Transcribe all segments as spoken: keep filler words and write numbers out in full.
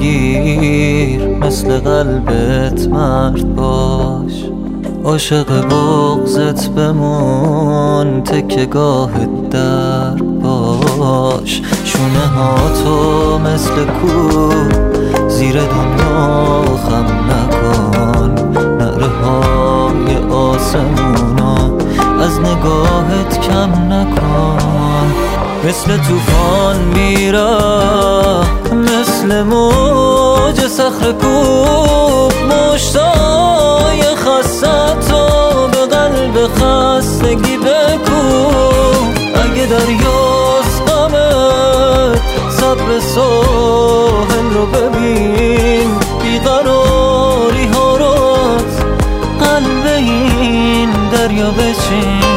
بگیر، مثل قلبت مرد باش. عاشق بغضت بمون، تکه گاهت در باش. شونه ها تو مثل کو زیر دنیا خم نکن. نعره های آسمونا از نگاهت کم نکن. مثل توفان میره، مثل موج صخره کوب. مشتای خسته تو به قلب خستگی بکوب. اگه دریاست غمت، صبر ساحل رو ببین. بیقراری ها رو از قلب این دریا بچین.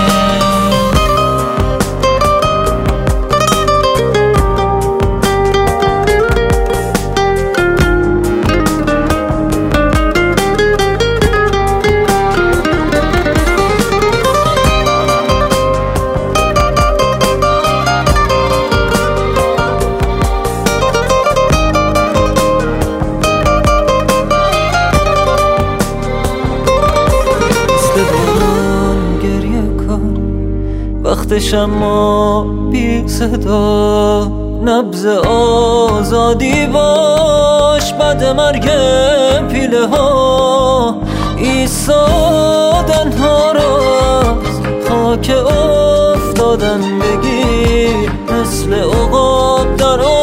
وقتش اما بی صدا، نبض آزادی باش. بعد مرگ پیله ها ایستادن ها را از خاک افتادن بگیر. مثل عقاب در